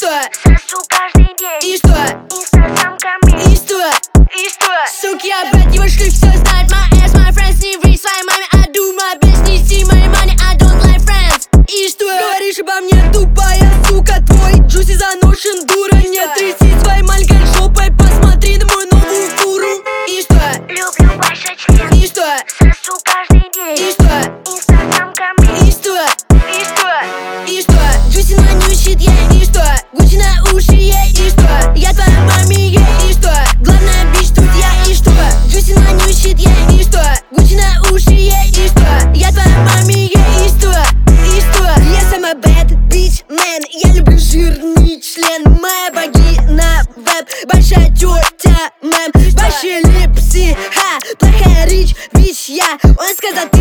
Сосу каждый день. И что? Инстасамками. И что? И что? Суки, я брат, его шлюх, все знает. My ass, my friends, не ври своей маме. I do my best, не see my money, I don't like friends. И что? Говоришь обо мне, тупая сука. Твой джуси заношен, дура. Не тряси своей маленькой жопой, посмотри на мою новую фуру. И что? Люблю ваш член. И что? Сосу каждый день. И что? Инстасамками. И что? И что? И что? Джуси нанюсит ей. И что? Гуччи на уши ей. И что? Я твоя маме ей. И что? Главная бич тут я. И что? Джуси нанюсит ей. И что? Гуччи на уши ей. И что? Я твоя маме ей. И что? И что? Я сама bad bitch man. Я люблю жирный член. Моя богина веб. Большая тетя мэм. Ваши липсы, ха. Плохая речь, бич я. Он сказал, ты